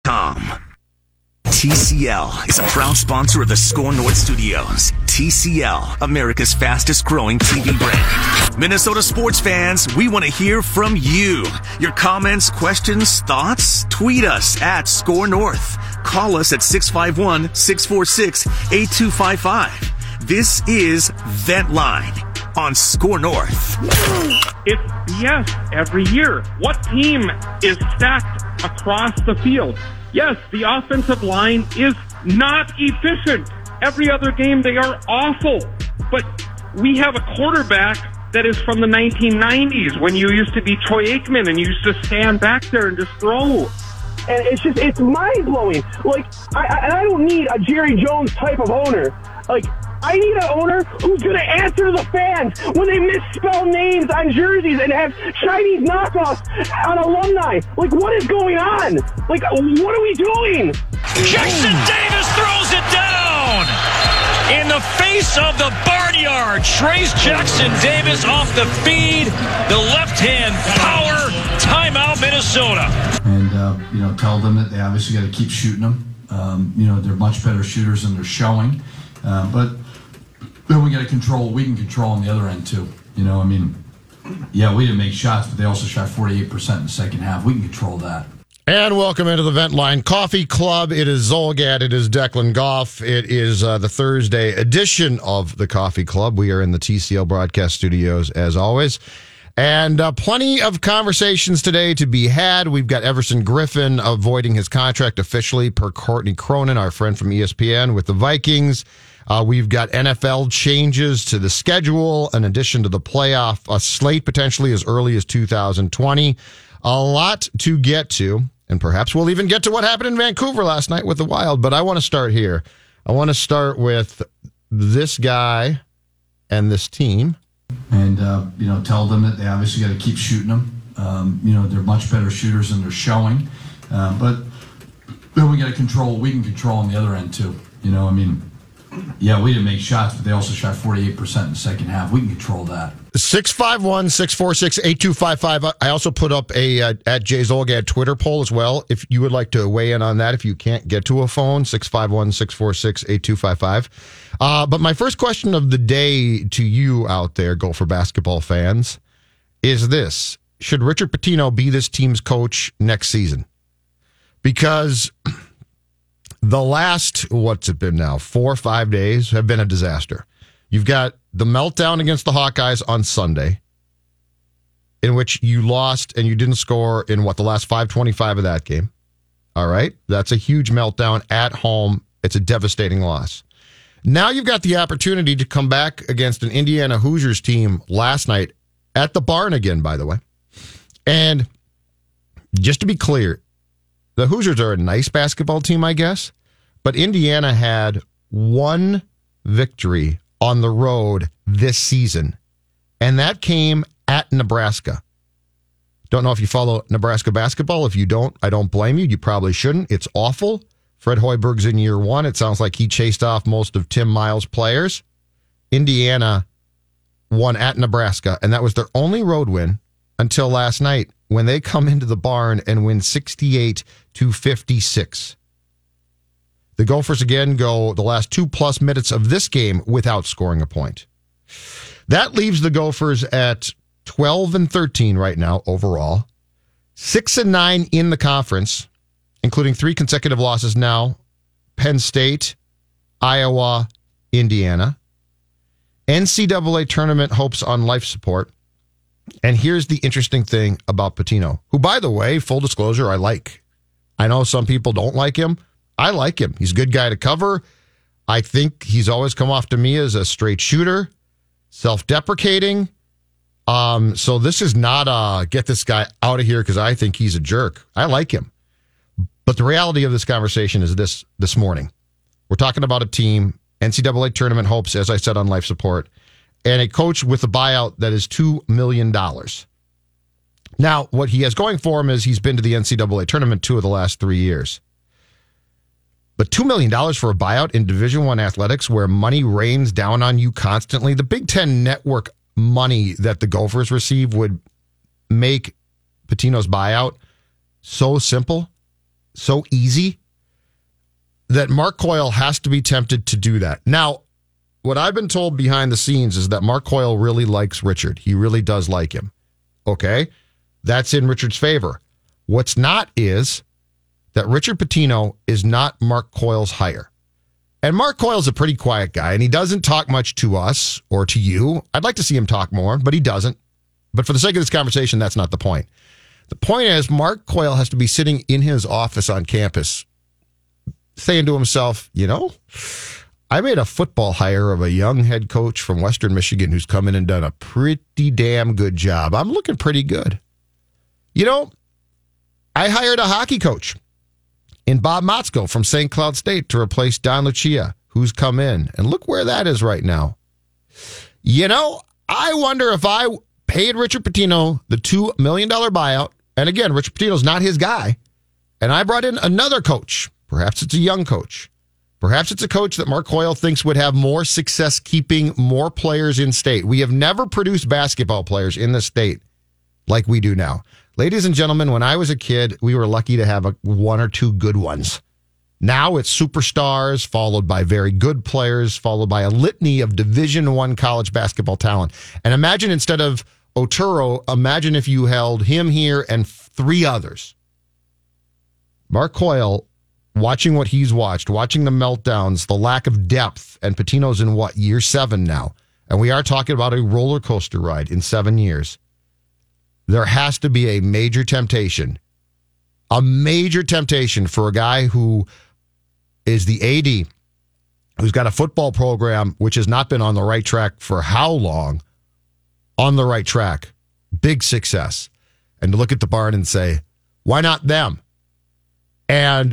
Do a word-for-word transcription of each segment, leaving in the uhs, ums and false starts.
com. T C L is a proud sponsor of the Score North Studios. T C L, America's fastest growing T V brand. Minnesota sports fans, we want to hear from you. Your comments, questions, thoughts? Tweet us at Score North. Call us at six five one, six four six, eight two five five. This is Vent Line on Score North. It's yes every year. What team is stacked across the field? Yes, the offensive line is not efficient. Every other game, they are awful. But we have a quarterback that is from the nineteen nineties when you used to be Troy Aikman and you used to stand back there and just throw. And it's just, it's mind-blowing. Like, I, I, and I don't need a Jerry Jones type of owner. Like, I need an owner who's going to answer the fans when they misspell names on jerseys and have Chinese knockoffs on alumni. Like, what is going on? Like, what are we doing? Jackson Davis throws it down! In the face of the barnyard, Trace Jackson Davis off the feed. The left-hand power. Timeout, Minnesota. And, uh, you know, tell them that they obviously got to keep shooting them. Um, you know, they're much better shooters than they're showing. Uh, but then we got to control what we can control on the other end, too. You know, I mean, yeah, we didn't make shots, but they also shot forty-eight percent in the second half. We can control that. And welcome into the Vent Line Coffee Club. It is Zolgad. It is Declan Goff. It is uh, the Thursday edition of the Coffee Club. We are in the T C L broadcast studios, as always. And uh, plenty of conversations today to be had. We've got Everson Griffin avoiding his contract officially per Courtney Cronin, our friend from E S P N, with the Vikings. Uh, we've got N F L changes to the schedule, in addition to the playoff a slate potentially as early as two thousand twenty. A lot to get to, and perhaps we'll even get to what happened in Vancouver last night with the Wild. But I want to start here. I want to start with this guy and this team. And, uh, you know, tell them that they obviously got to keep shooting them. Um, you know, they're much better shooters than they're showing. Uh, but then we got to control what we can control on the other end, too. You know, I mean, yeah, we didn't make shots, but they also shot forty-eight percent in the second half. We can control that. six five one, six four six, eight two five five. I also put up a uh, at Jay Zolgad Twitter poll as well. If you would like to weigh in on that, if you can't get to a phone, six five one, six four six, eight two five five. Uh, but my first question of the day to you out there, Gopher basketball fans, is this. Should Richard Pitino be this team's coach next season? Because the last, what's it been now, four or five days have been a disaster. You've got the meltdown against the Hawkeyes on Sunday, in which you lost and you didn't score in, what, the last five twenty-five of that game. All right? That's a huge meltdown at home. It's a devastating loss. Now you've got the opportunity to come back against an Indiana Hoosiers team last night at the barn again, by the way. And just to be clear, the Hoosiers are a nice basketball team, I guess, but Indiana had one victory on the road this season, and that came at Nebraska. Don't know if you follow Nebraska basketball. If you don't, I don't blame you. You probably shouldn't. It's awful. Fred Hoiberg's in year one. It sounds like he chased off most of Tim Miles' players. Indiana won at Nebraska, and that was their only road win until last night when they come into the barn and win sixty-eight to fifty-six. The Gophers again go the last two plus minutes of this game without scoring a point. That leaves the Gophers at twelve and thirteen right now overall, six and nine in the conference, including three consecutive losses now: Penn State, Iowa, Indiana. N C double A tournament hopes on life support. And here's the interesting thing about Pitino, who, by the way, full disclosure, I like. I know some people don't like him. I like him. He's a good guy to cover. I think he's always come off to me as a straight shooter, self-deprecating. Um, so this is not a get this guy out of here because I think he's a jerk. I like him. But the reality of this conversation is this this morning. We're talking about a team, N C double A tournament hopes, as I said, on life support, and a coach with a buyout that is two million dollars. Now, what he has going for him is he's been to the N C double A tournament two of the last three years. But two million dollars for a buyout in Division I athletics where money rains down on you constantly, the Big Ten Network money that the Gophers receive would make Pitino's buyout so simple, so easy that Mark Coyle has to be tempted to do that. Now, what I've been told behind the scenes is that Mark Coyle really likes Richard. He really does like him. Okay? That's in Richard's favor. What's not is that Richard Pitino is not Mark Coyle's hire. And Mark Coyle's a pretty quiet guy, and he doesn't talk much to us or to you. I'd like to see him talk more, but he doesn't. But for the sake of this conversation, that's not the point. The point is, Mark Coyle has to be sitting in his office on campus saying to himself, you know, I made a football hire of a young head coach from Western Michigan who's come in and done a pretty damn good job. I'm looking pretty good. You know, I hired a hockey coach in Bob Motzko from Saint Cloud State to replace Don Lucia, who's come in. And look where that is right now. You know, I wonder if I paid Richard Pitino the two million dollars buyout, and again, Richard Pitino's not his guy, and I brought in another coach. Perhaps it's a young coach. Perhaps it's a coach that Mark Coyle thinks would have more success keeping more players in state. We have never produced basketball players in the state like we do now. Ladies and gentlemen, when I was a kid, we were lucky to have a, one or two good ones. Now it's superstars, followed by very good players, followed by a litany of Division One college basketball talent. And imagine instead of Otero, imagine if you held him here and three others. Mark Coyle, watching what he's watched, watching the meltdowns, the lack of depth, and Pitino's in what, year seven now? And we are talking about a roller coaster ride in seven years. There has to be a major temptation, a major temptation for a guy who is the A D, who's got a football program which has not been on the right track for how long, on the right track, big success, and to look at the barn and say, why not them? And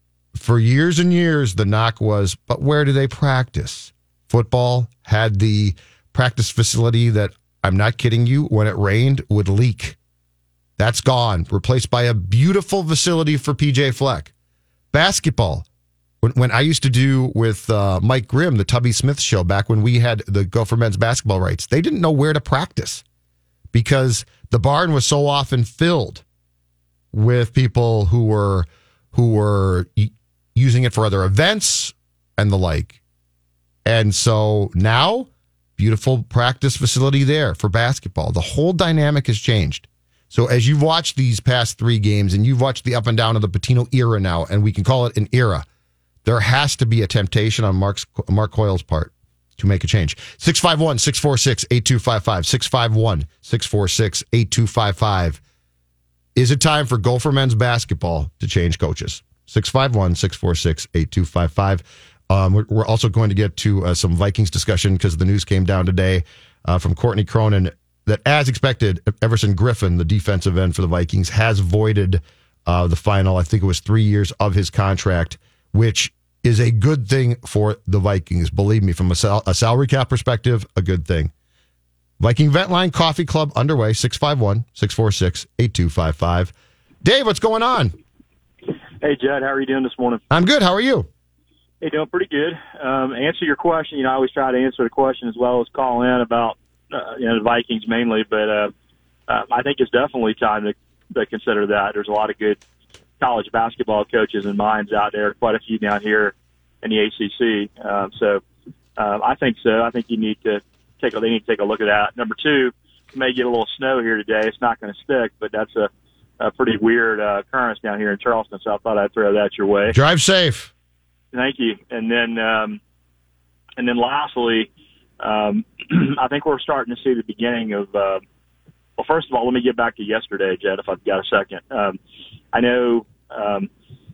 for years and years, the knock was, but where do they practice? Football had the practice facility that, I'm not kidding you, when it rained, would leak. That's gone, replaced by a beautiful facility for P J Fleck. Basketball, when, when I used to do with uh, Mike Grimm, the Tubby Smith show, back when we had the Gopher men's basketball rights, they didn't know where to practice because the barn was so often filled with people who were who were using it for other events and the like. And so now, beautiful practice facility there for basketball. The whole dynamic has changed. So as you've watched these past three games and you've watched the up and down of the Pitino era now, and we can call it an era, there has to be a temptation on Mark's, Mark Coyle's part to make a change. six five one, six four six, eight two five five, six five one, six four six, eight two five five. Is it time for Gopher men's basketball to change coaches? six five one, six four six, eight two five five. Um, we're, we're also going to get to uh, some Vikings discussion because the news came down today uh, from Courtney Cronin that, as expected, Everson Griffin, the defensive end for the Vikings, has voided uh, the final, I think it was three years of his contract, which is a good thing for the Vikings. Believe me, from a, sal- a salary cap perspective, a good thing. Viking Vent Line Coffee Club underway, six five one, six four six, eight two five five. Dave, what's going on? Hey, Judd, how are you doing this morning? I'm good. How are you? Hey, doing pretty good. Um, answer your question. You know, I always try to answer the question as well as call in about uh, you know the Vikings mainly, but uh, uh, I think it's definitely time to, to consider that. There's a lot of good college basketball coaches and minds out there, quite a few down here in the A C C. Um, so uh, I think so. I think you need to take a, they need to take a look at that. Number two, you may get a little snow here today. It's not going to stick, but that's a, a pretty weird uh, occurrence down here in Charleston, so I thought I'd throw that your way. Drive safe. Thank you. And then, um, and then lastly, um, I think we're starting to see the beginning of, uh, well, first of all, let me get back to yesterday, Jed, if I've got a second. Um, I know, um,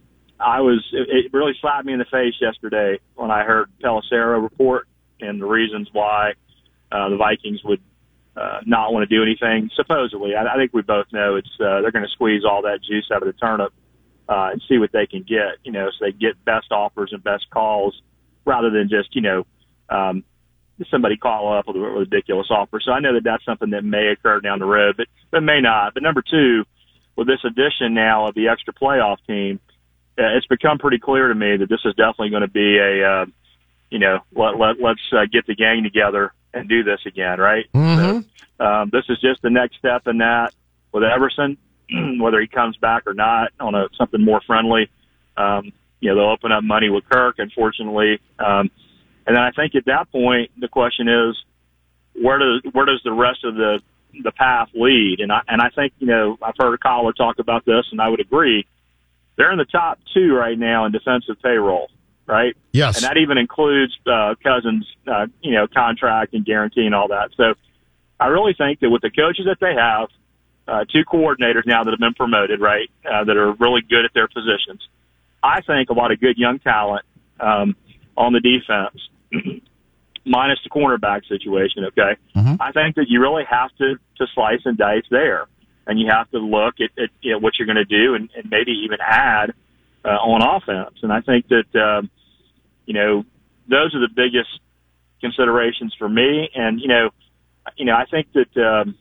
I was, it, it really slapped me in the face yesterday when I heard Pelissero report and the reasons why, uh, the Vikings would, uh, not want to do anything. Supposedly, I, I think we both know it's, uh, they're going to squeeze all that juice out of the turnip. Uh, and see what they can get, you know, so they get best offers and best calls rather than just, you know, um, somebody call up with a ridiculous offer. So I know that that's something that may occur down the road, but, but may not. But number two, with this addition now of the extra playoff team, uh, it's become pretty clear to me that this is definitely going to be a, uh, you know, let, let, let's uh, get the gang together and do this again, right? Mm-hmm. So, um, this is just the next step in that with Everson. whether he comes back or not on a something more friendly. Um, you know, they'll open up money with Kirk, unfortunately. Um, and then I think at that point, the question is, where does where does the rest of the the path lead? And I and I think, you know, I've heard a caller talk about this, and I would agree. They're in the top two right now in defensive payroll, right? Yes. And that even includes uh, Cousins, uh, you know, contract and guarantee and all that. So I really think that with the coaches that they have, uh, two coordinators now that have been promoted, right, uh, that are really good at their positions, I think a lot of good young talent um, on the defense, minus the cornerback situation, okay? Mm-hmm. I think that you really have to, to slice and dice there. And you have to look at, at you know, what you're going to do and, and maybe even add uh, on offense. And I think that, um, you know, those are the biggest considerations for me. And, you know, you know, I think that um,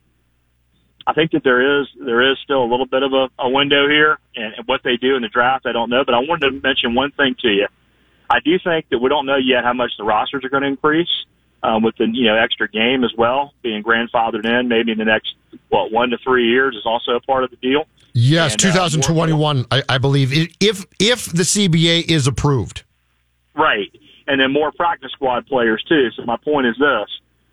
I think that there is there is still a little bit of a, a window here. And, and what they do in the draft, I don't know. But I wanted to mention one thing to you. I do think that we don't know yet how much the rosters are going to increase. Um, with the, you know, extra game as well, being grandfathered in maybe in the next, what, one to three years is also a part of the deal. Yes, and, twenty twenty-one, uh, I, I believe, if if the C B A is approved. Right, and then more practice squad players, too. So my point is this.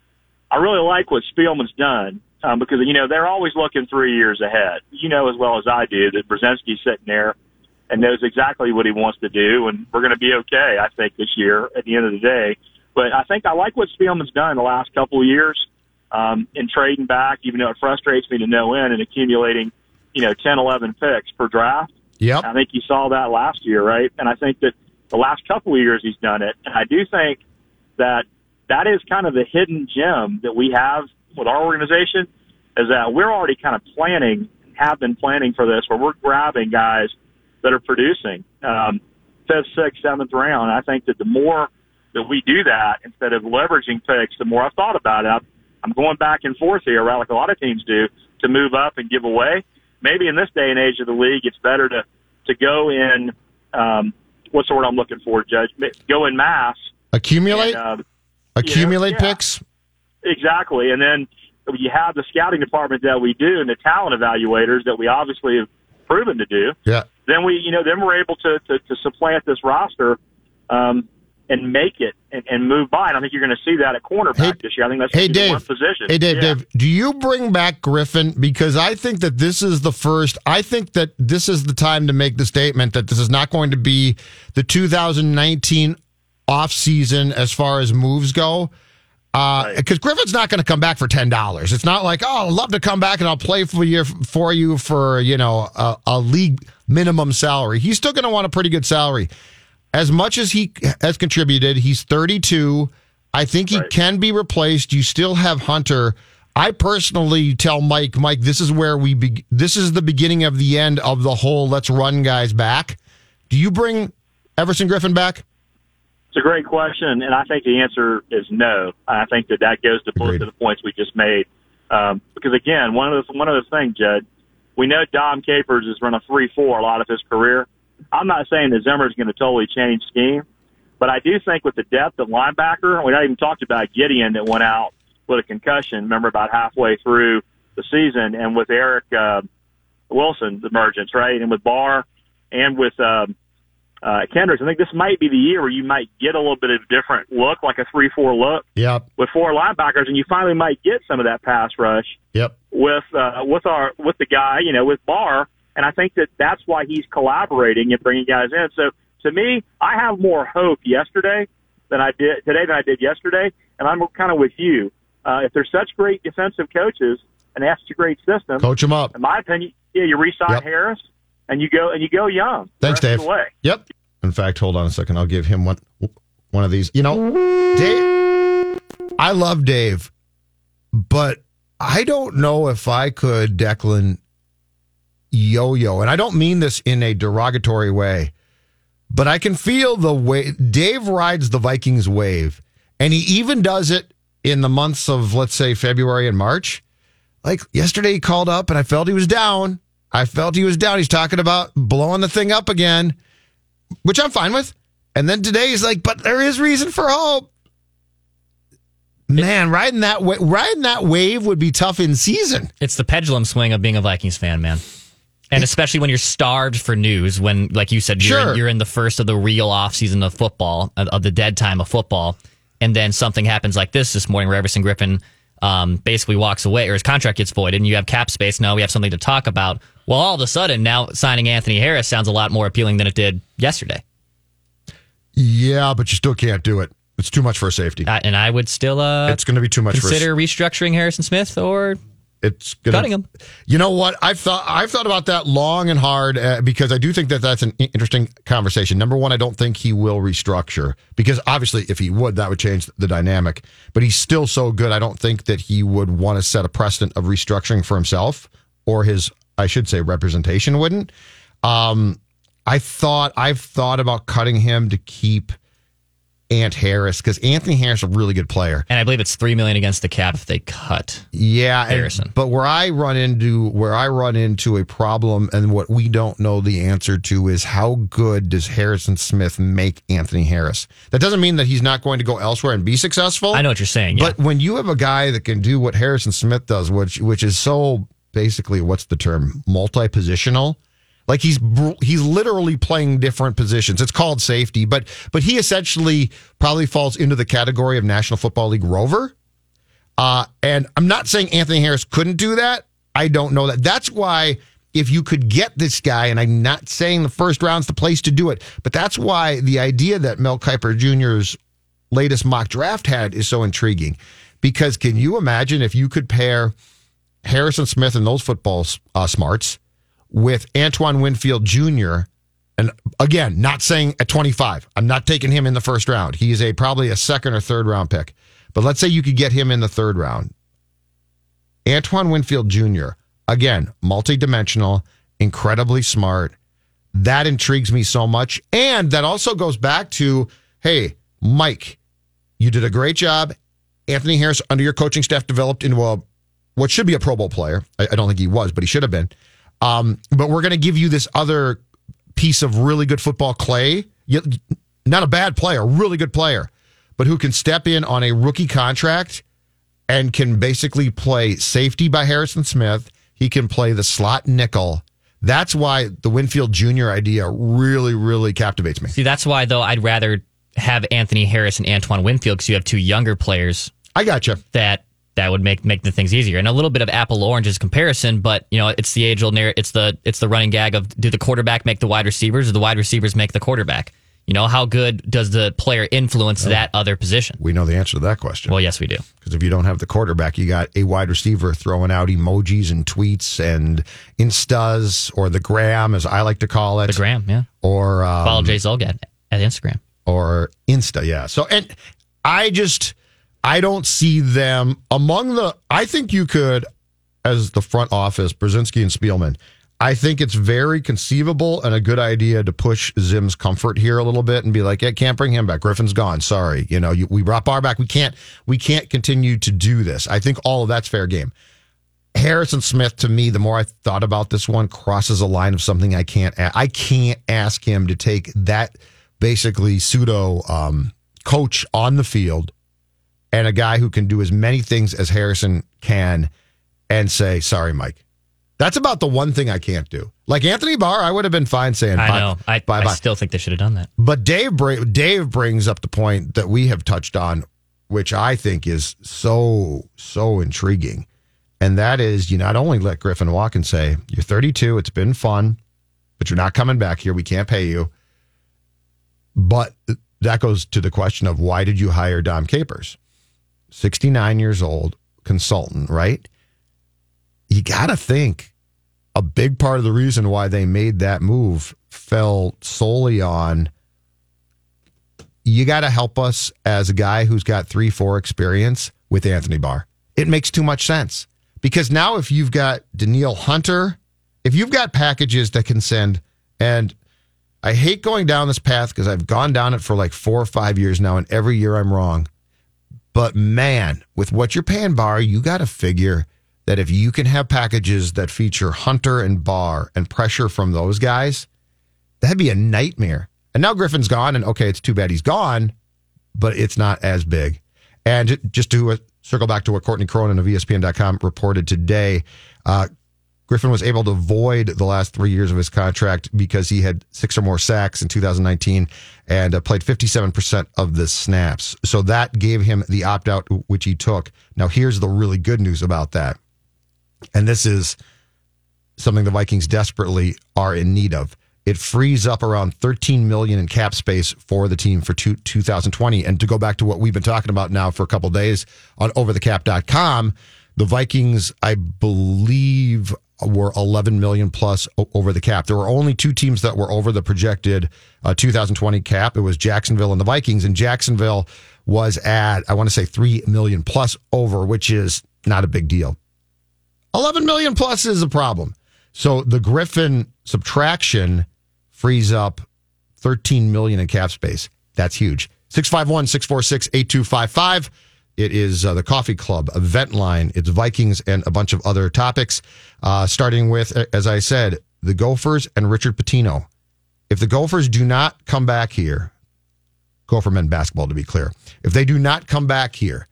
I really like what Spielman's done um, because, you know, they're always looking three years ahead. You know as well as I do that Brzezinski's sitting there and knows exactly what he wants to do, and we're going to be okay, I think, this year at the end of the day. But I think I like what Spielman's done the last couple of years um, in trading back, even though it frustrates me to no end, and accumulating, you know, ten, eleven picks per draft. Yep. I think you saw that last year, right? And I think that the last couple of years he's done it. And I do think that that is kind of the hidden gem that we have with our organization, is that we're already kind of planning, have been planning for this, where we're grabbing guys that are producing um, fifth, sixth, seventh round. I think that the more that we do that instead of leveraging picks, the more I've thought about it. I'm going back and forth here, right, like a lot of teams do, to move up and give away. Maybe in this day and age of the league, it's better to, to go in, um, what's the word I'm looking for, Judge? Go in mass. Accumulate? And, uh, Accumulate you know, yeah, picks? Exactly. And then you have the scouting department that we do and the talent evaluators that we obviously have proven to do. Yeah. Then we, you know, then we're able to, to, to supplant this roster, um, and make it and, and move by. And I think you're going to see that at cornerback hey, this year. I think that's hey, the Dave, one position. Hey, Dave, yeah. Dave, do you bring back Griffin? Because I think that this is the first, I think that this is the time to make the statement that this is not going to be the two thousand nineteen offseason as far as moves go. Because uh, right. Griffin's not going to come back for ten dollars. It's not like, oh, I'd love to come back and I'll play for you, for you for, you know, a, a league minimum salary. He's still going to want a pretty good salary. As much as he has contributed, he's thirty-two. I think he right. can be replaced. You still have Hunter. I personally tell Mike, Mike, this is where we be, this is the beginning of the end of the whole let's run guys back. Do you bring Everson Griffin back? It's a great question, and I think the answer is no. I think that that goes to both of the points we just made. Um, because again, one of the one of the things, Judd, we know Dom Capers has run a three four a lot of his career. I'm not saying that Zimmer is going to totally change scheme, but I do think with the depth of linebacker, we not even talked about Gideon that went out with a concussion, remember, about halfway through the season, and with Eric uh, Wilson's emergence, right, and with Barr and with um, uh, Kendricks, I think this might be the year where you might get a little bit of a different look, like a three four look yep. with four linebackers, and you finally might get some of that pass rush yep. with uh, with our with the guy, you know, with Barr. And I think that that's why he's collaborating and bringing guys in. So to me, I have more hope yesterday than I did today than I did yesterday. And I'm kind of with you. Uh, if they're such great defensive coaches and that's a great system, coach them up. In my opinion, yeah, you re-sign yep. Harris and you go and you go young. Thanks, Dave. Yep. In fact, hold on a second. I'll give him one one of these. You know, Dave. I love Dave, but I don't know if I could, Declan, yo-yo, and I don't mean this in a derogatory way, but I can feel the way Dave rides the Vikings wave, and he even does it in the months of, let's say, February and March. Like yesterday he called up and I felt he was down. I felt he was down. He's talking about blowing the thing up again, which I'm fine with. And then today he's like, but there is reason for hope. Man, riding that wa- riding that wave would be tough in season. It's the pendulum swing of being a Vikings fan, man. And especially when you're starved for news, when, like you said, you're, Sure. you're in the first of the real offseason of football, of of the dead time of football, and then something happens like this this morning where Everson Griffin um, basically walks away, or his contract gets voided, and you have cap space. Now we have something to talk about. Well, all of a sudden, now signing Anthony Harris sounds a lot more appealing than it did yesterday. Yeah, but you still can't do it. It's too much for a safety. I, and I would still uh, It's going to be too much consider for a, restructuring Harrison Smith or it's gonna, cutting him. You know what? I've thought I've thought about that long and hard uh, because I do think that that's an i- interesting conversation. Number one, I don't think he will restructure because obviously if he would, that would change the dynamic. But he's still so good. I don't think that he would want to set a precedent of restructuring for himself or his, I should say, representation wouldn't. Um, I thought I've thought about cutting him to keep Ant Harris because Anthony Harris is a really good player. And I believe it's three million dollars against the cap if they cut Yeah, and- Harrison. but where I run into where I run into a problem, and what we don't know the answer to is how good does Harrison Smith make Anthony Harris? That doesn't mean that he's not going to go elsewhere and be successful. I know what you're saying, yeah. But when you have a guy that can do what Harrison Smith does, which which is so basically, what's the term, multi-positional. Like he's he's literally playing different positions. It's called safety, but but he essentially probably falls into the category of National Football League rover. Uh, and I'm not saying Anthony Harris couldn't do that. I don't know that. That's why if you could get this guy, and I'm not saying the first round's the place to do it, but that's why the idea that Mel Kiper Junior's latest mock draft had is so intriguing. Because can you imagine if you could pair Harrison Smith and those football uh, smarts with Antoine Winfield Junior, and again, not saying at twenty-five. I'm not taking him in the first round. He is a probably a second or third round pick. But let's say you could get him in the third round. Antoine Winfield Junior, again, multidimensional, incredibly smart. That intrigues me so much. And that also goes back to, hey, Mike, you did a great job. Anthony Harris, under your coaching staff, developed into a what should be a Pro Bowl player. I, I don't think he was, but he should have been. Um, but we're going to give you this other piece of really good football, Clay. You, not a bad player, really good player, but who can step in on a rookie contract and can basically play safety by Harrison Smith. He can play the slot nickel. That's why the Winfield Junior idea really, really captivates me. See, that's why, though, I'd rather have Anthony Harris and Antoine Winfield because you have two younger players. I gotcha. That that would make make the things easier. And a little bit of apple oranges comparison, but you know, it's the age old narrative. It's the it's the running gag of do the quarterback make the wide receivers or the wide receivers make the quarterback? You know, how good does the player influence oh. that other position? We know the answer to that question. Well, yes, we do. Because if you don't have the quarterback, you got a wide receiver throwing out emojis and tweets and Instas, or the gram, as I like to call it. The gram, yeah. Or um, follow Jay Zolgad at Instagram. Or Insta, yeah. So, and I just, I don't see them among the, I think you could, as the front office, Brzezinski and Spielman, I think it's very conceivable and a good idea to push Zim's comfort here a little bit and be like, yeah, can't bring him back. Griffin's gone. Sorry. You know, you, we brought Barr back. We can't, we can't continue to do this. I think all of that's fair game. Harrison Smith, to me, the more I thought about this one, crosses a line of something I can't, I can't ask him to take that basically pseudo um, coach on the field and a guy who can do as many things as Harrison can and say, sorry, Mike. That's about the one thing I can't do. Like Anthony Barr, I would have been fine saying, I bye, know. I, bye, I bye. still think they should have done that. But Dave, Dave brings up the point that we have touched on, which I think is so, so intriguing. And that is, you not only let Griffin walk and say, you're thirty-two, it's been fun, but you're not coming back here. We can't pay you. But that goes to the question of why did you hire Dom Capers? sixty-nine years old, consultant, right? You got to think a big part of the reason why they made that move fell solely on you got to help us as a guy who's got three, four experience with Anthony Barr. It makes too much sense because now if you've got Danielle Hunter, if you've got packages that can send, and I hate going down this path because I've gone down it for like four or five years now, and every year I'm wrong. But man, with what you're paying Barr, you got to figure that if you can have packages that feature Hunter and Barr and pressure from those guys, that'd be a nightmare. And now Griffin's gone, and okay, it's too bad he's gone, but it's not as big. And just to uh, circle back to what Courtney Cronin of E S P N dot com reported today, uh, Griffin was able to void the last three years of his contract because he had six or more sacks in two thousand nineteen and uh, played fifty-seven percent of the snaps. So that gave him the opt-out, which he took. Now, here's the really good news about that. And this is something the Vikings desperately are in need of. It frees up around thirteen million dollars in cap space for the team for two, two thousand twenty. And to go back to what we've been talking about now for a couple of days on over the cap dot com, the Vikings, I believe, were eleven million dollars plus over the cap. There were only two teams that were over the projected uh, two thousand twenty cap. It was Jacksonville and the Vikings, and Jacksonville was at, I want to say, three million dollars plus over, which is not a big deal. eleven million dollars plus is a problem. So the Griffin subtraction frees up thirteen million dollars in cap space. That's huge. six five one, six four six, eight two five five. It is uh, the Coffee Club event line. It's Vikings and a bunch of other topics, uh, starting with, as I said, the Gophers and Richard Pitino. If the Gophers do not come back here, Gopher men basketball to be clear, if they do not come back here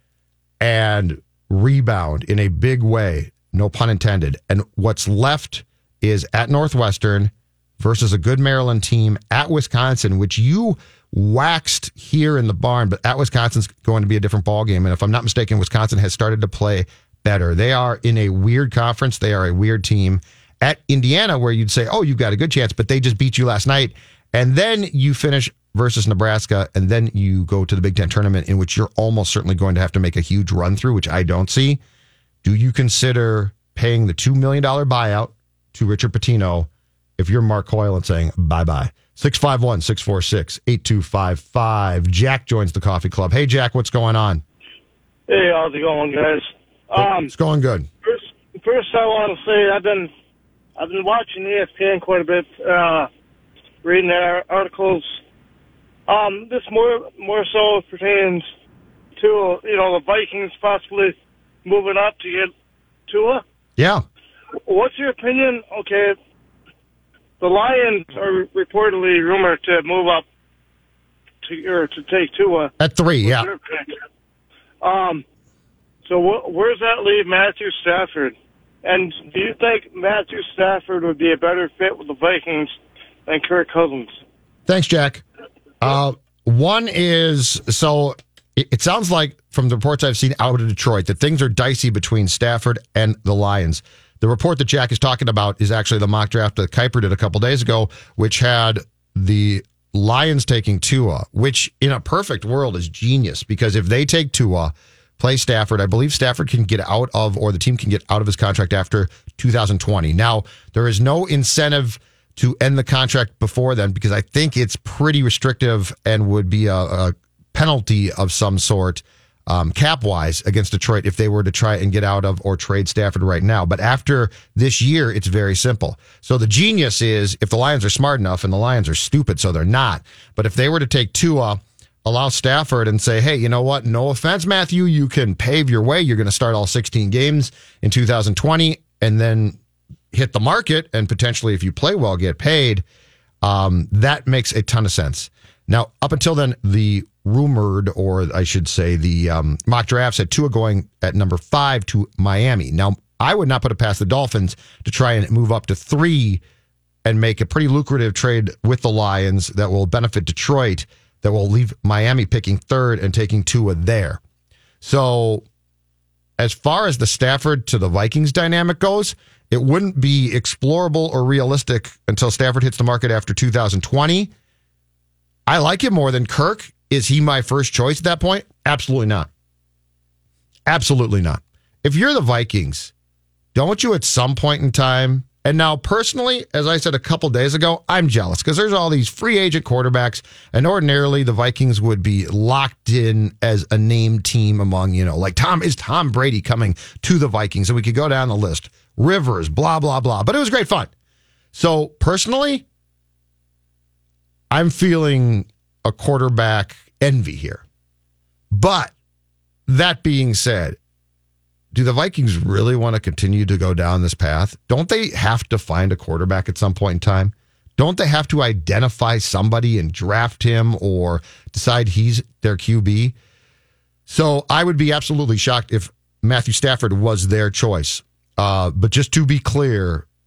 and rebound in a big way, no pun intended, and what's left is at Northwestern versus a good Maryland team at Wisconsin, which you waxed here in the barn, but at Wisconsin's going to be a different ballgame. And if I'm not mistaken, Wisconsin has started to play better. They are in a weird conference. They are a weird team. At Indiana, where you'd say, oh, you've got a good chance, but they just beat you last night. And then you finish versus Nebraska, and then you go to the Big Ten tournament, in which you're almost certainly going to have to make a huge run through, which I don't see. Do you consider paying the two million dollars buyout to Richard Pitino if you're Mark Coyle and saying bye-bye? six five one, six four six, eight two five five. Jack joins the Coffee Club. Hey, Jack, what's going on? Hey, how's it going, guys? Um, it's going good. First, first I want to say I've been I've been watching E S P N quite a bit, uh, reading their articles. Um, this more more so pertains to, you know, the Vikings possibly moving up to get Tua. Yeah. What's your opinion? Okay, the Lions are reportedly rumored to move up to or to take Tua at three. Yeah. Um. So wh- where's that leave Matthew Stafford? And do you think Matthew Stafford would be a better fit with the Vikings than Kirk Cousins? Thanks, Jack. Uh, one is, so it, it sounds like from the reports I've seen out of Detroit that things are dicey between Stafford and the Lions. The report that Jack is talking about is actually the mock draft that Kuiper did a couple days ago, which had the Lions taking Tua, which in a perfect world is genius, because if they take Tua, play Stafford, I believe Stafford can get out of, or the team can get out of his contract after two thousand twenty. Now, there is no incentive to end the contract before then, because I think it's pretty restrictive and would be a, a penalty of some sort, um, cap-wise, against Detroit if they were to try and get out of or trade Stafford right now. But after this year, it's very simple. So the genius is, if the Lions are smart enough, and the Lions are stupid, so they're not, but if they were to take Tua, allow Stafford and say, hey, you know what? No offense, Matthew, you can pave your way. You're going to start all sixteen games in two thousand twenty and then hit the market and potentially, if you play well, get paid. Um, that makes a ton of sense. Now, up until then, the rumored, or I should say the um, mock drafts had Tua going at number five to Miami. Now, I would not put it past the Dolphins to try and move up to three and make a pretty lucrative trade with the Lions that will benefit Detroit, that will leave Miami picking third and taking Tua there. So as far as the Stafford to the Vikings dynamic goes, it wouldn't be explorable or realistic until Stafford hits the market after two thousand twenty. I like it more than Kirk. Is he my first choice at that point? Absolutely not. Absolutely not. If you're the Vikings, don't you at some point in time, and now personally, as I said a couple days ago, I'm jealous because there's all these free agent quarterbacks, and ordinarily the Vikings would be locked in as a named team among, you know, like Tom, is Tom Brady coming to the Vikings? And we could go down the list. Rivers, blah, blah, blah. But it was great fun. So personally, I'm feeling a quarterback envy here. But that being said, do the Vikings really want to continue to go down this path? Don't they have to find a quarterback at some point in time? Don't they have to identify somebody and draft him or decide he's their Q B? So I would be absolutely shocked if Matthew Stafford was their choice. Uh, but just to be clear,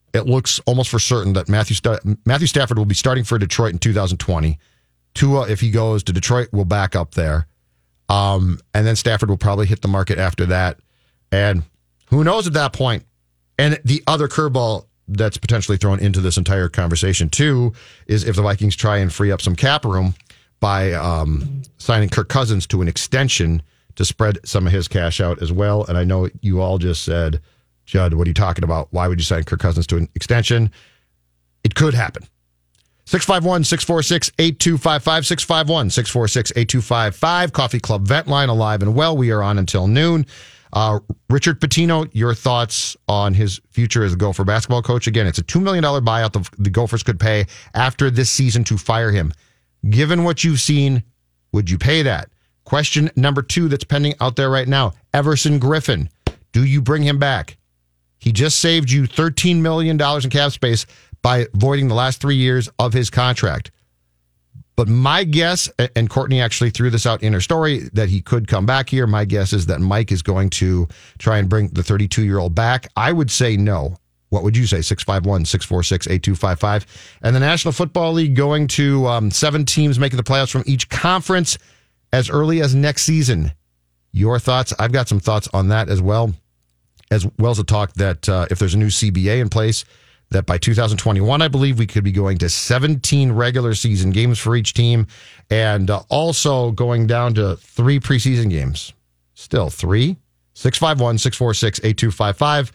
it looks almost for certain that Matthew Sta- Matthew Stafford will be starting for Detroit in two thousand twenty. Tua, if he goes to Detroit, will back up there. Um, and then Stafford will probably hit the market after that. And who knows at that point? And the other curveball that's potentially thrown into this entire conversation, too, is if the Vikings try and free up some cap room by um, signing Kirk Cousins to an extension to spread some of his cash out as well. And I know you all just said, Judd, what are you talking about? Why would you sign Kirk Cousins to an extension? It could happen. six five one, six four six, eight two five five, six five one, six four six, eight two five five. Coffee Club Vent Line, alive and well. We are on until noon. Uh, Richard Pitino, your thoughts on his future as a Gopher basketball coach? Again, it's a two million dollars buyout the, the Gophers could pay after this season to fire him. Given what you've seen, would you pay that? Question number two that's pending out there right now. Everson Griffin, do you bring him back? He just saved you thirteen million dollars in cap space by voiding the last three years of his contract. But my guess, and Courtney actually threw this out in her story, that he could come back here. My guess is that Mike is going to try and bring the thirty-two-year-old back. I would say no. What would you say? six five one, six four six, eight two five five. And the National Football League going to um, seven teams making the playoffs from each conference as early as next season. Your thoughts? I've got some thoughts on that as well. As well as a talk that uh, if there's a new C B A in place, that by two thousand twenty-one, I believe we could be going to seventeen regular season games for each team, and uh, also going down to three preseason games. Still three. six five one, six four six, eight two five five.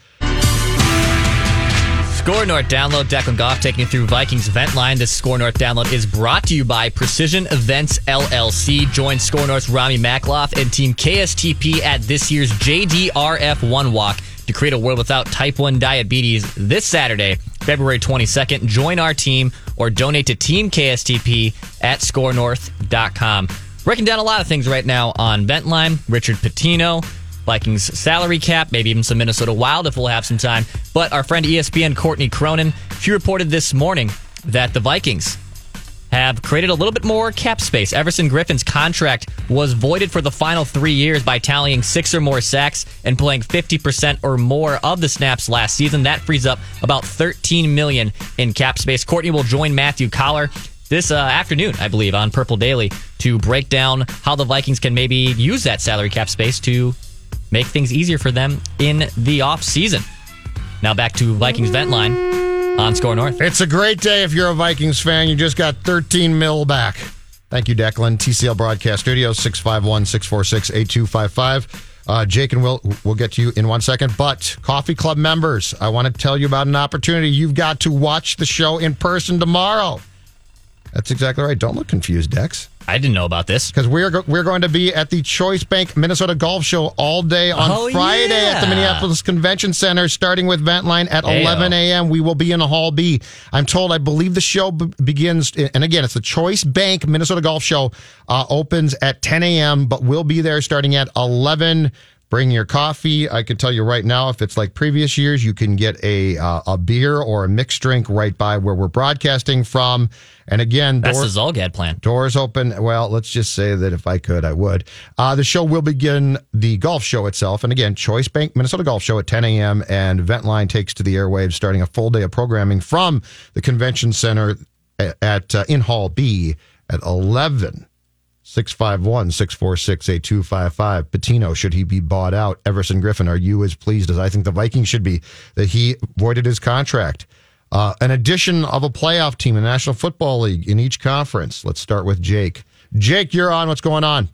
Score North download. Declan Goff taking you through Vikings Vent Line. This Score North download is brought to you by Precision Events L L C. Join Score North's Rami Makloff and Team K S T P at this year's J D R F One Walk to create a world without type one diabetes this Saturday, February twenty-second. Join our team or donate to Team K S T P at score north dot com. Breaking down a lot of things right now on Vent Line. Richard Pitino, Vikings salary cap, maybe even some Minnesota Wild if we'll have some time. But our friend E S P N Courtney Cronin, she reported this morning that the Vikings have created a little bit more cap space. Everson Griffin's contract was voided for the final three years by tallying six or more sacks and playing fifty percent or more of the snaps last season. That frees up about thirteen million dollars in cap space. Courtney will join Matthew Collar this uh, afternoon, I believe, on Purple Daily to break down how the Vikings can maybe use that salary cap space to make things easier for them in the offseason. Now back to Vikings Vent Line on Score North. It's a great day if you're a Vikings fan. You just got thirteen mil back. Thank you, Declan. T C L Broadcast Studios, six five one, six four six, eight two five five. Uh, Jake and Will, we'll get to you in one second. But Coffee Club members, I want to tell you about an opportunity. You've got to watch the show in person tomorrow. That's exactly right. Don't look confused, Dex. I didn't know about this. Because we're, go- we're going to be at the Choice Bank Minnesota Golf Show all day on oh, Friday yeah. at the Minneapolis Convention Center, starting with Vent Line at Ayo. eleven a.m. We will be in Hall B. I'm told, I believe the show b- begins, and again, it's the Choice Bank Minnesota Golf Show, uh, opens at ten a.m., but we'll be there starting at eleven. Bring your coffee. I can tell you right now, if it's like previous years, you can get a uh, a beer or a mixed drink right by where we're broadcasting from. And again, that's doors, the Zolgad plan. Doors open. Well, let's just say that if I could, I would. Uh, the show will begin the golf show itself. And again, Choice Bank Minnesota Golf Show at ten a.m. And Vent Line takes to the airwaves, starting a full day of programming from the convention center at, at uh, in Hall B at eleven. six five one, six four six, eight two five five. Pitino, should he be bought out? Everson Griffin, are you as pleased as I think the Vikings should be that he voided his contract? Uh, an addition of a playoff team in the National Football League in each conference. Let's start with Jake. Jake, you're on. What's going on?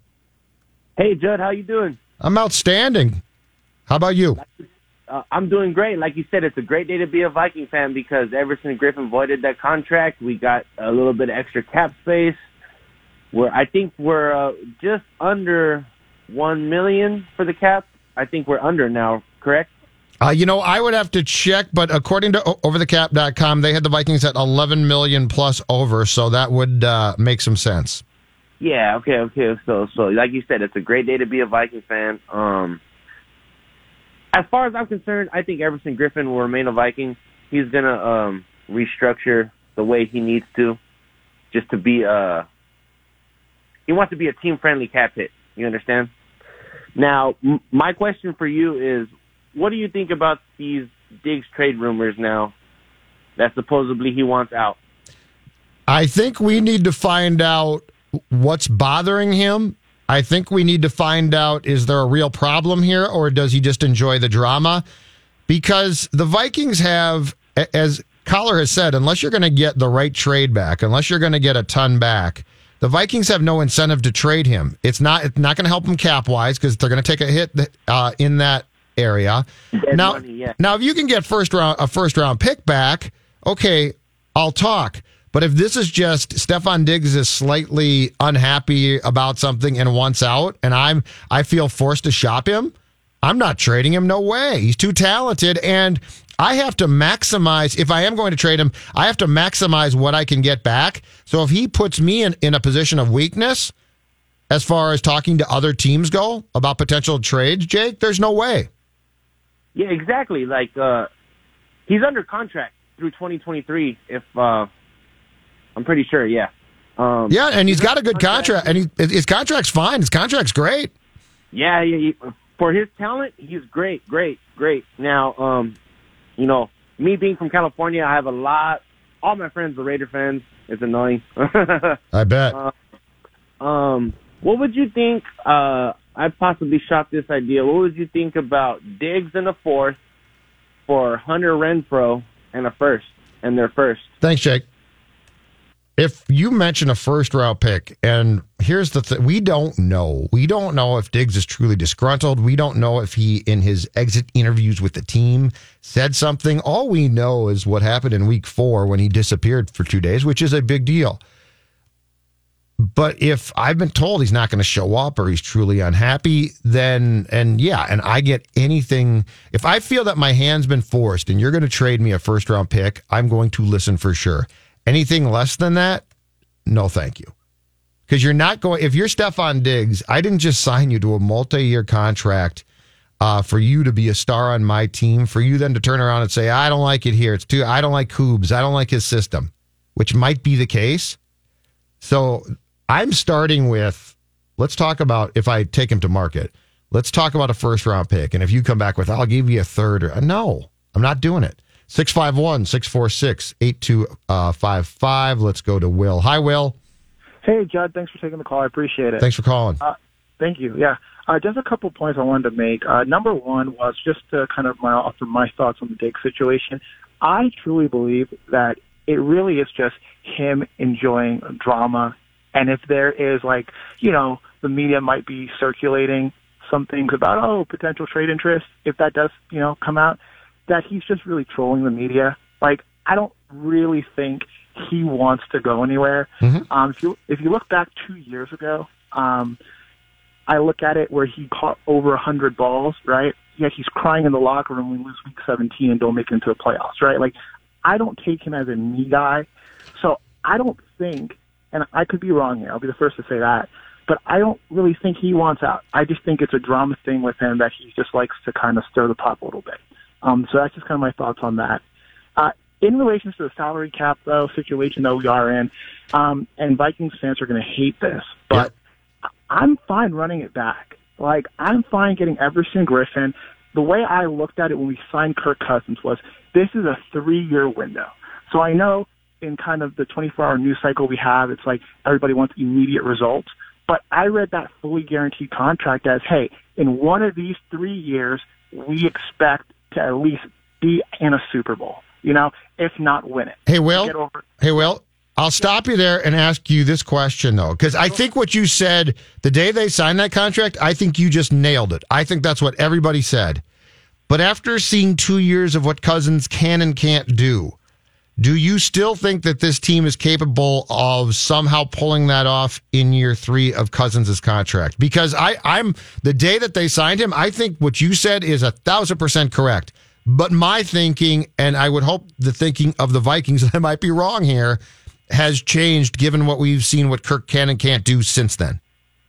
Hey, Judd, how you doing? I'm outstanding. How about you? Uh, I'm doing great. Like you said, it's a great day to be a Viking fan because Everson Griffin voided that contract. We got a little bit of extra cap space. We're, I think we're uh, just under one million for the cap. I think we're under now, correct? Uh, you know, I would have to check, but according to over the cap dot com, they had the Vikings at eleven million plus over, so that would uh, make some sense. Yeah, okay, okay. So, so like you said, it's a great day to be a Viking fan. Um, as far as I'm concerned, I think Everson Griffin will remain a Viking. He's going to um, restructure the way he needs to, just to be a... He wants to be a team-friendly cap hit. You understand? Now, m- my question for you is, what do you think about these Diggs trade rumors now? that supposedly he wants out? I think we need to find out what's bothering him. I think we need to find out, is there a real problem here, or does he just enjoy the drama? Because the Vikings have, as Collar has said, unless you're going to get the right trade back, unless you're going to get a ton back, the Vikings have no incentive to trade him. It's not it's not going to help them cap-wise because they're going to take a hit uh, in that area. Dead Now, money, yeah. now, if you can get first round a first-round pick back, okay, I'll talk. But if this is just Stefon Diggs is slightly unhappy about something and wants out, and I'm I feel forced to shop him, I'm not trading him. No way. He's too talented, and I have to maximize, if I am going to trade him, I have to maximize what I can get back. So if he puts me in, in a position of weakness as far as talking to other teams go about potential trades, Jake, there's no way. Yeah, exactly. Like, uh, he's under contract through twenty twenty-three, if, uh, I'm pretty sure, yeah. Um, yeah, and he's got a good contract, and he, his contract's fine. His contract's great. Yeah, yeah, he, for his talent, he's great, great, great. Now, um, you know, me being from California, I have a lot, all my friends are Raider fans. It's annoying. I bet. Uh, um, what would you think, uh, I possibly shot this idea, what would you think about Diggs in the fourth for Hunter Renfrow and a first, and their first? Thanks, Jake. If you mention a first-round pick, and here's the thing, we don't know. We don't know if Diggs is truly disgruntled. We don't know if he, in his exit interviews with the team, said something. All we know is what happened in week four when he disappeared for two days, which is a big deal. But if I've been told he's not going to show up or he's truly unhappy, then, and yeah, and I get anything, if I feel that my hand's been forced and you're going to trade me a first-round pick, I'm going to listen for sure. Anything less than that, no thank you. Because you're not going, if you're Stefon Diggs, I didn't just sign you to a multi-year contract uh, for you to be a star on my team, for you then to turn around and say, I don't like it here. It's too, I don't like Coobs. I don't like his system, which might be the case. So I'm starting with, let's talk about, if I take him to market, let's talk about a first round pick. And if you come back with, I'll give you a third, or no, I'm not doing it. six five one, six four six, eight two five five. Let's go to Will. Hi, Will. Hey, Judd. Thanks for taking the call. I appreciate it. Thanks for calling. Uh, thank you. Yeah. Uh, just a couple points I wanted to make. Uh, number one was just to kind of my, offer my thoughts on the Diggs situation. I truly believe that it really is just him enjoying drama. And if there is, like, you know, the media might be circulating some things about, oh, potential trade interest, if that does, you know, come out, that he's just really trolling the media. Like, I don't really think he wants to go anywhere. Mm-hmm. Um, if you if you look back two years ago, um, I look at it where he caught over a hundred balls, right? Yet he's crying in the locker room when we lose week seventeen and don't make it into the playoffs, right? Like, I don't take him as a me guy, so I don't think, and I could be wrong here. I'll be the first to say that, but I don't really think he wants out. I just think it's a drama thing with him that he just likes to kind of stir the pot a little bit. Um, so that's just kind of my thoughts on that. Uh, in relation to the salary cap, though, situation that we are in, um, and Vikings fans are going to hate this, but yep. I'm fine running it back. Like, I'm fine getting Everson Griffin. The way I looked at it when we signed Kirk Cousins was, this is a three-year window. So I know in kind of the twenty-four hour news cycle we have, it's like everybody wants immediate results. But I read that fully guaranteed contract as, hey, in one of these three years, we expect to at least be in a Super Bowl, you know, if not win it. Hey, Will, hey, Will, I'll stop you there and ask you this question, though, because I think what you said the day they signed that contract, I think you just nailed it. I think that's what everybody said. But after seeing two years of what Cousins can and can't do, do you still think that this team is capable of somehow pulling that off in year three of Cousins' contract? Because I, I'm the day that they signed him, I think what you said is a thousand percent correct. But my thinking, and I would hope the thinking of the Vikings, I might be wrong here, has changed given what we've seen what Kirk can and can't do since then.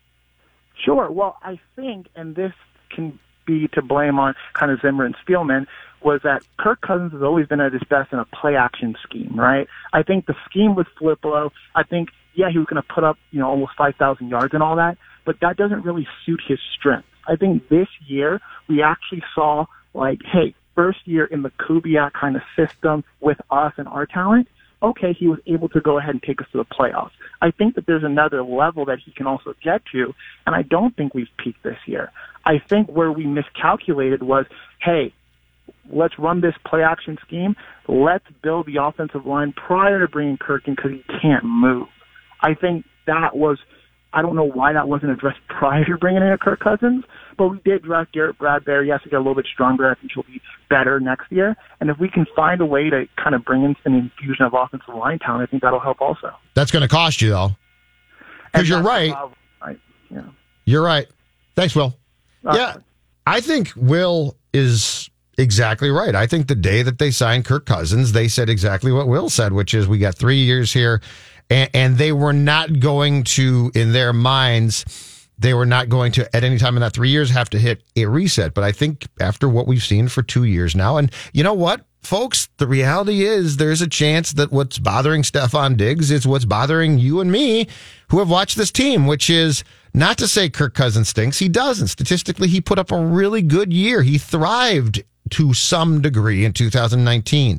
Sure. Well, I think, and this can be to blame on kind of Zimmer and Spielman, was that Kirk Cousins has always been at his best in a play-action scheme, right? I think the scheme with Filippo, I think, yeah, he was going to put up, you know, almost five thousand yards and all that, but that doesn't really suit his strength. I think this year we actually saw, like, hey, first year in the Kubiak kind of system with us and our talent, okay, he was able to go ahead and take us to the playoffs. I think that there's another level that he can also get to, and I don't think we've peaked this year. I think where we miscalculated was, hey, let's run this play action scheme. Let's build the offensive line prior to bringing Kirk in because he can't move. I think that was, I don't know why that wasn't addressed prior to bringing in a Kirk Cousins, but we did draft Garrett Bradbury. Yes, he got a little bit stronger. I think he'll be better next year. And if we can find a way to kind of bring in an infusion of offensive line talent, I think that'll help also. That's going to cost you, though. Because you're right. I, yeah. You're right. Thanks, Will. Uh, yeah, I think Will is exactly right. I think the day that they signed Kirk Cousins, they said exactly what Will said, which is we got three years here, and, and they were not going to, in their minds, they were not going to, at any time in that three years, have to hit a reset. But I think after what we've seen for two years now, and you know what, folks, the reality is there's a chance that what's bothering Stefon Diggs is what's bothering you and me who have watched this team, which is not to say Kirk Cousins stinks. He doesn't. Statistically, he put up a really good year. He thrived to some degree in two thousand nineteen.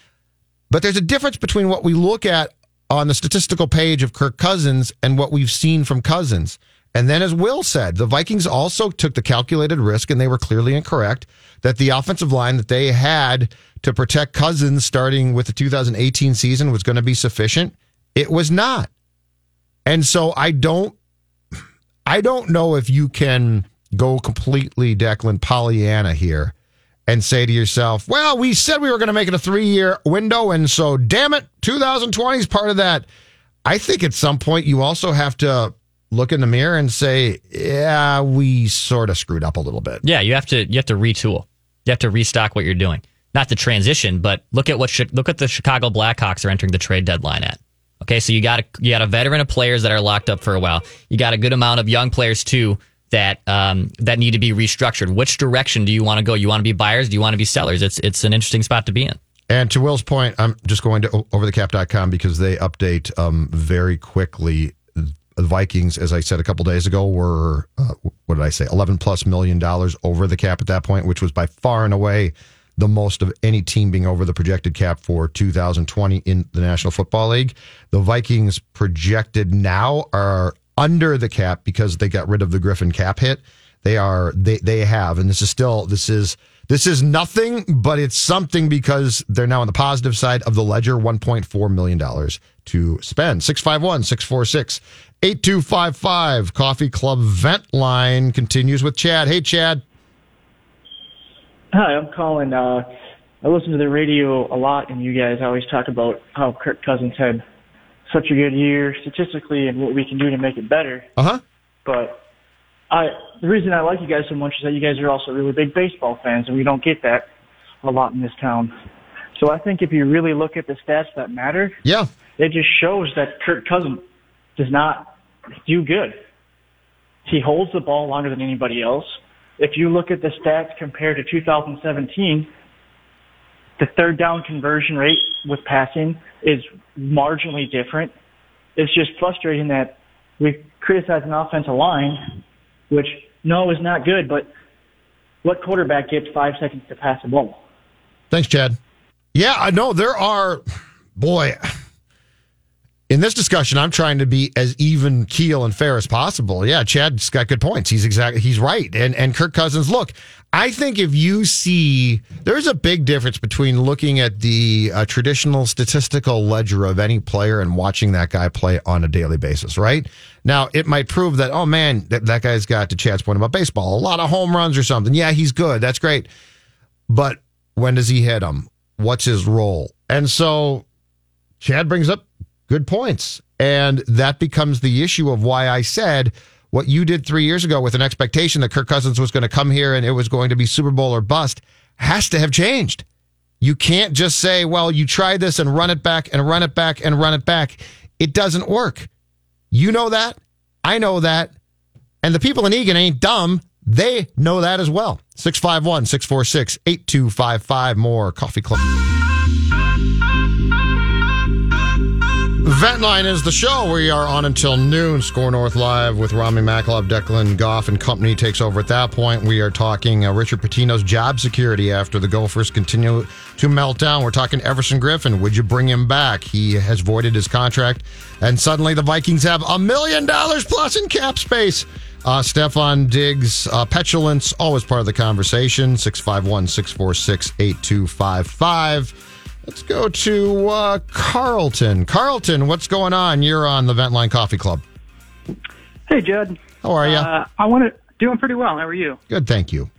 But there's a difference between what we look at on the statistical page of Kirk Cousins and what we've seen from Cousins. And then, as Will said, the Vikings also took the calculated risk, and they were clearly incorrect, that the offensive line that they had to protect Cousins starting with the two thousand eighteen season was going to be sufficient. It was not. And so I don't, I don't know if you can go completely Declan Pollyanna here and say to yourself, well, we said we were going to make it a three-year window, and so, damn it, two thousand twenty is part of that. I think at some point you also have to look in the mirror and say, yeah, we sort of screwed up a little bit. Yeah, you have to you have to retool. You have to restock what you're doing. Not the transition, but look at what look at the Chicago Blackhawks are entering the trade deadline at. Okay, so you got a, you got a veteran of players that are locked up for a while. You got a good amount of young players too that um, that need to be restructured. Which direction do you want to go? You want to be buyers? Do you want to be sellers? It's it's an interesting spot to be in. And to Will's point, I'm just going to over the cap dot com because they update um, very quickly. The Vikings, as I said a couple days ago, were, uh, what did I say, eleven plus million dollars over the cap at that point, which was by far and away the most of any team being over the projected cap for two thousand twenty in the National Football League. The Vikings projected now are under the cap because they got rid of the Griffin cap hit. They are, they, they have, and this is still, this is, this is nothing, but it's something because they're now on the positive side of the ledger, one point four million dollars to spend. six five one, six four six, eight two five five. Coffee Club Vent Line continues with Chad. Hey, Chad. Hi, I'm calling. Uh, I listen to the radio a lot, and you guys always talk about how Kirk Cousins had such a good year statistically and what we can do to make it better. Uh-huh. But I, the reason I like you guys so much is that you guys are also really big baseball fans, and we don't get that a lot in this town. So I think if you really look at the stats that matter, yeah, it just shows that Kirk Cousins does not do good. He holds the ball longer than anybody else. If you look at the stats compared to two thousand seventeen, the third down conversion rate with passing is marginally different. It's just frustrating that we criticize an offensive line, which, no, is not good, but what quarterback gets five seconds to pass a ball? Thanks, Chad. Yeah, I know there are, boy, in this discussion, I'm trying to be as even keel and fair as possible. Yeah, Chad's got good points. He's exactly, he's right. And and Kirk Cousins, look, I think if you see, there's a big difference between looking at the uh, traditional statistical ledger of any player and watching that guy play on a daily basis, right? Now, it might prove that, oh man, that, that guy's got, to Chad's point about baseball, a lot of home runs or something. Yeah, he's good. That's great. But when does he hit them? What's his role? And so Chad brings up good points. And that becomes the issue of why I said what you did three years ago with an expectation that Kirk Cousins was going to come here and it was going to be Super Bowl or bust has to have changed. You can't just say, well, you try this and run it back and run it back and run it back. It doesn't work. You know that. I know that. And the people in Egan ain't dumb. They know that as well. six five one, six four six, eight two five five. More Coffee Club. Ventline is the show. We are on until noon. Score North Live with Rami Makalov, Declan Goff, and company takes over at that point. We are talking uh, Richard Pitino's job security after the Gophers continue to melt down. We're talking Everson Griffin. Would you bring him back? He has voided his contract, and suddenly the Vikings have a million dollars plus in cap space. Uh, Stefan Diggs' uh, petulance, always part of the conversation. six five one, six four six, eight two five five. Let's go to uh, Carlton. Carlton, what's going on? You're on the Ventline Coffee Club. Hey, Jed. How are you? Uh, I want to doing pretty well. How are you? Good, thank you.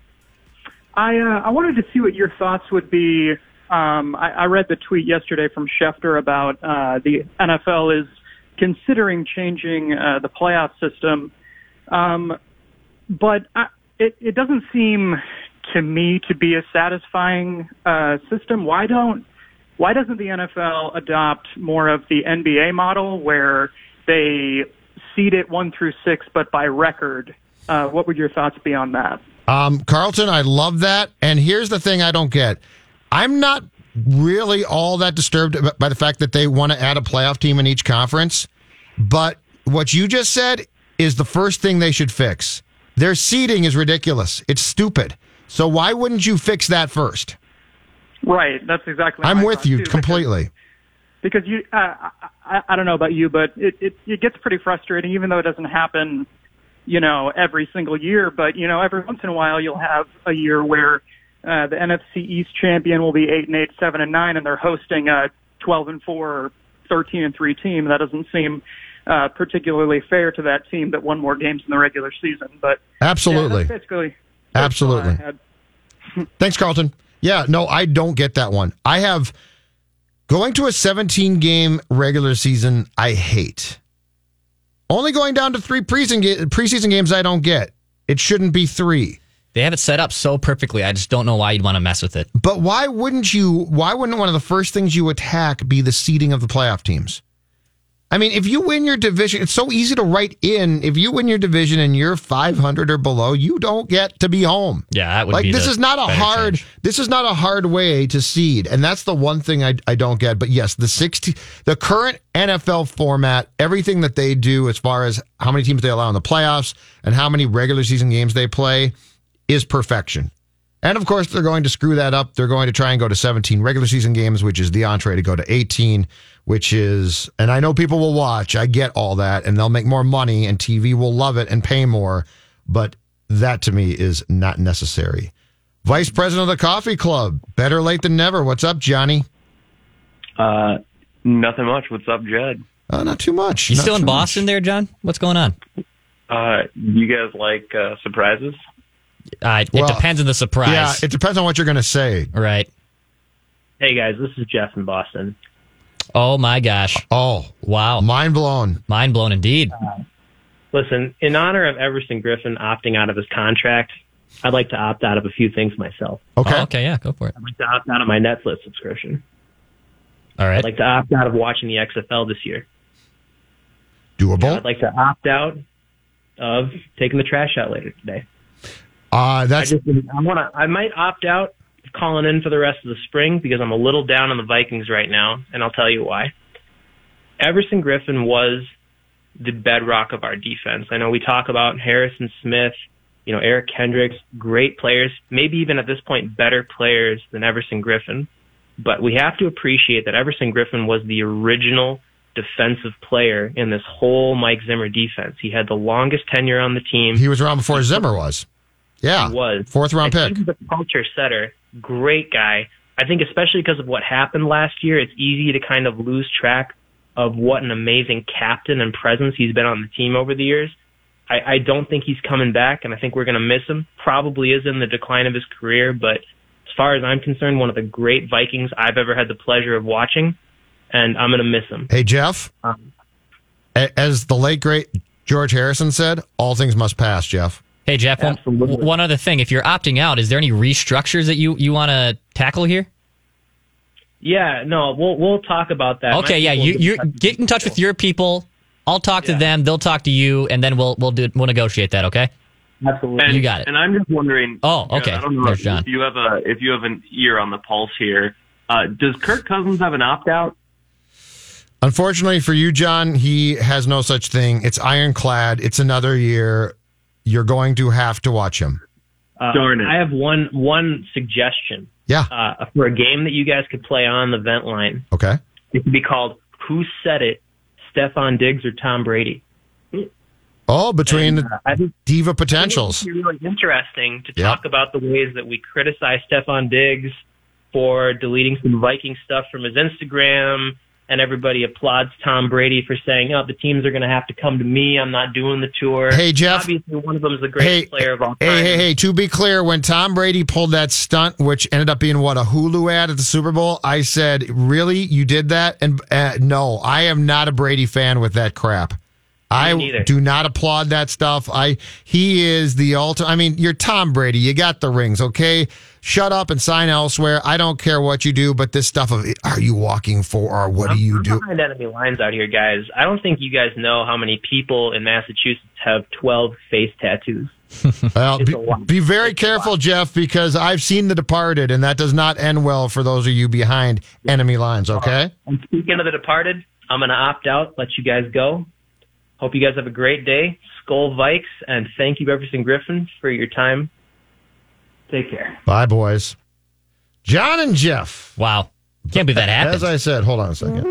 I uh, I wanted to see what your thoughts would be. Um, I, I read the tweet yesterday from Schefter about uh, the N F L is considering changing uh, the playoff system, um, but I, it it doesn't seem to me to be a satisfying uh, system. Why don't Why doesn't the N F L adopt more of the N B A model where they seed it one through six, but by record? Uh, what would your thoughts be on that? Um, Carlton, I love that. And here's the thing I don't get. I'm not really all that disturbed by the fact that they want to add a playoff team in each conference. But what you just said is the first thing they should fix. Their seeding is ridiculous. It's stupid. So why wouldn't you fix that first? Right, that's exactly. I'm my with thought, you too, completely. Because, because you, uh, I, I don't know about you, but it, it it gets pretty frustrating, even though it doesn't happen, you know, every single year. But you know, every once in a while, you'll have a year where uh, the N F C East champion will be eight and eight, seven and nine, and they're hosting a twelve and four or thirteen and three team. That doesn't seem uh, particularly fair to that team that won more games in the regular season. But absolutely, yeah, that's basically, absolutely. Thanks, Carlton. Yeah, no, I don't get that one. I have going to a seventeen-game regular season, I hate. Only going down to three preseason, preseason games, I don't get. It shouldn't be three. They have it set up so perfectly. I just don't know why you'd want to mess with it. But why wouldn't you, why wouldn't one of the first things you attack be the seeding of the playoff teams? I mean, if you win your division, it's so easy to write in. If you win your division and you're five hundred or below, you don't get to be home. Yeah, that would like be this the is not a better hard. change. This is not a hard way to seed, and that's the one thing I I don't get. But yes, the sixty, the current N F L format, everything that they do as far as how many teams they allow in the playoffs and how many regular season games they play, is perfection. And of course, they're going to screw that up. They're going to try and go to seventeen regular season games, which is the entree to go to eighteen, which is, and I know people will watch. I get all that, and they'll make more money, and T V will love it and pay more. But that to me is not necessary. Vice President of the Coffee Club, better late than never. What's up, Johnny? Uh, nothing much. What's up, Jed? Uh, not too much. You Not still in too Boston much. there, John? What's going on? Uh, you guys like uh, surprises? Uh, it Well, depends on the surprise. Yeah, it depends on what you're going to say. Right. Hey guys, this is Jeff in Boston. Oh my gosh. Oh, wow. Mind blown. Mind blown indeed. Uh, listen, in honor of Everson Griffin opting out of his contract, I'd like to opt out of a few things myself. Okay. Oh, okay, yeah, go for it. I'd like to opt out of my Netflix subscription. All right. I'd like to opt out of watching the X F L this year. Doable. I'd like to opt out of taking the trash out later today. Uh, that's I, just, I want to. I might opt out of calling in for the rest of the spring because I'm a little down on the Vikings right now, and I'll tell you why. Everson Griffin was the bedrock of our defense. I know we talk about Harrison Smith, you know, Eric Kendricks, great players, maybe even at this point better players than Everson Griffin. But we have to appreciate that Everson Griffin was the original defensive player in this whole Mike Zimmer defense. He had the longest tenure on the team. He was around before Zimmer was. Yeah. He was. Fourth round and pick. He was a culture setter. Great guy. I think especially because of what happened last year, it's easy to kind of lose track of what an amazing captain and presence he's been on the team over the years. I, I don't think he's coming back, and I think we're going to miss him. Probably is in the decline of his career, but as far as I'm concerned, one of the great Vikings I've ever had the pleasure of watching, and I'm going to miss him. Hey, Jeff, Um, a- as the late, great George Harrison said, all things must pass, Jeff. Hey, Jeff, one, one other thing. If you're opting out, is there any restructures that you, you want to tackle here? Yeah, no, we'll we'll talk about that. Okay, My yeah, people you, will you get in touch with your people. I'll talk to them. They'll talk to you, and then we'll we'll do we'll negotiate that. Okay? Absolutely. And, You got it. And I'm just wondering. Oh, okay. I don't know There's if, John. if you have a if you have an ear on the pulse here. Uh, does Kirk Cousins have an opt out? Unfortunately for you, John, he has no such thing. It's ironclad. It's another year. You're going to have to watch him. Uh, Darn it. I have one one suggestion. Yeah. Uh, for a game that you guys could play on the vent line. Okay. It could be called Who Said It, Stephon Diggs or Tom Brady? Oh, between And, uh, I think, the diva potentials. I think it's really interesting to Yep. talk about the ways that we criticize Stephon Diggs for deleting some Viking stuff from his Instagram, and everybody applauds Tom Brady for saying, oh, the teams are going to have to come to me. I'm not doing the tour. Hey, Jeff. Obviously, one of them is the greatest Hey, player of all time. Hey, hey, hey, to be clear, when Tom Brady pulled that stunt, which ended up being, what, a Hulu ad at the Super Bowl, I said, really? You did that? And uh, no, I am not a Brady fan with that crap. I neither. do not applaud that stuff. I He is the ultimate. I mean, you're Tom Brady. You got the rings, okay? Shut up and sign elsewhere. I don't care what you do, but this stuff of, are you walking for, or what I'm, do you I'm do? behind enemy lines out here, guys. I don't think you guys know how many people in Massachusetts have twelve face tattoos. Well, It's be, a lot. be very careful, Jeff, because I've seen The Departed, and that does not end well for those of you behind enemy lines, okay? And speaking of The Departed, I'm going to opt out, let you guys go. Hope you guys have a great day. Skull Vikes, and thank you, Everson Griffin, for your time. Take care. Bye, boys. John and Jeff. Wow. Can't believe that happened. As I said, hold on a second.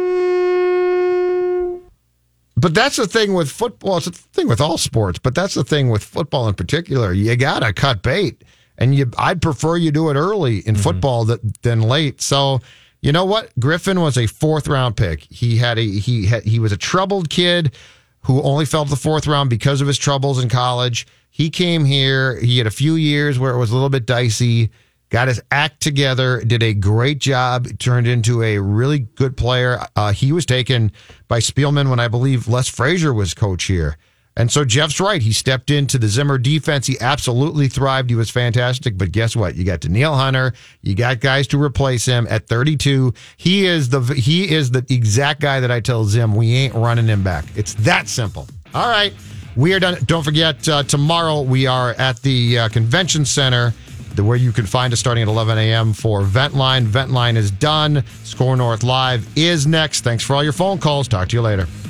But that's the thing with football. It's the thing with all sports, but that's the thing with football in particular. You got to cut bait. And you, I'd prefer you do it early in Mm-hmm. football that, than late. So, you know what? Griffin was a fourth round pick. He had a he had he was a troubled kid who only fell to the fourth round because of his troubles in college. He came here. He had a few years where it was a little bit dicey, got his act together, did a great job, turned into a really good player. Uh, he was taken by Spielman when I believe Les Frazier was coach here. And so Jeff's right. He stepped into the Zimmer defense. He absolutely thrived. He was fantastic. But guess what? You got Danielle Hunter. You got guys to replace him at thirty-two. He is the he is the exact guy that I tell Zim we ain't running him back. It's that simple. All right. We are done. Don't forget, uh, tomorrow we are at the uh, Convention Center, the, where you can find us starting at eleven a.m. for Ventline. Ventline is done. Score North Live is next. Thanks for all your phone calls. Talk to you later.